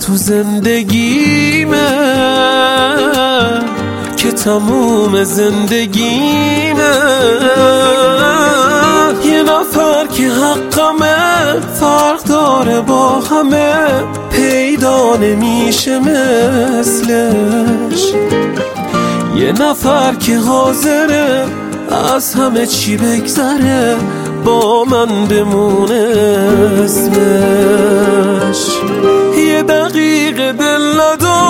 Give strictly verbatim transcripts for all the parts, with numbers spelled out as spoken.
تو زندگیمه که تموم زندگیمه. یه نفر که حقمه فرق داره با همه، پیدا نمیشه مثلش. یه نفر که حاضره از همه چی بگذره، با من بمونه اسمش. یه دقیقه دل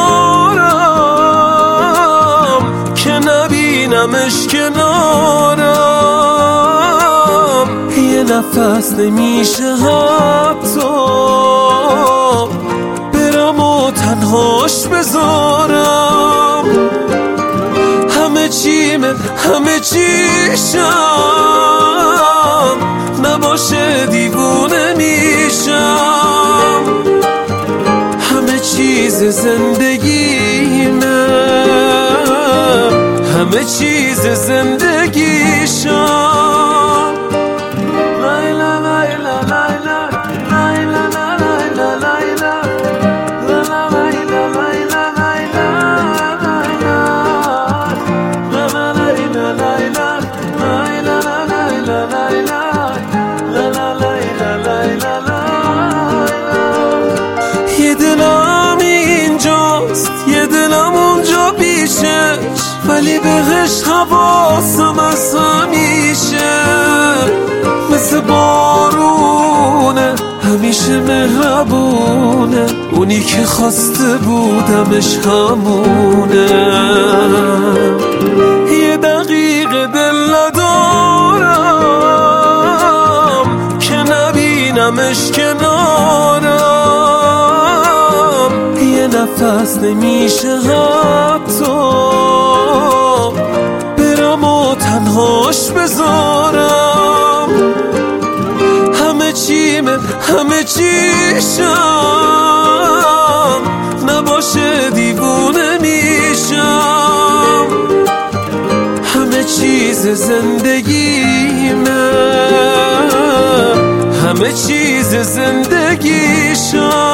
ندارم که نبینمش کنارم. یه نفس نمیشه حتی برم و تنهاش بذارم. همه چیمه همه چیشم، نباشه دیوونه میشم. همه چیز زندگیمه، همه چیز زندگیشم. یه دلم اینجاست یه دلم اونجا پیشش، ولی بهش حواسم از همیشه. مثل بارونه همیشه مهربونه، اونی که خواسته بودمش همونه. یه دقیقه دل ندارم که نبینمش کنارم. یه نفس نمیشه حتی برم و تنهاش بذارم. همه چیمه همه چیشم، نباشه دیوونه میشم. همه چیز زندگیمه، همه چیز زندگیشم.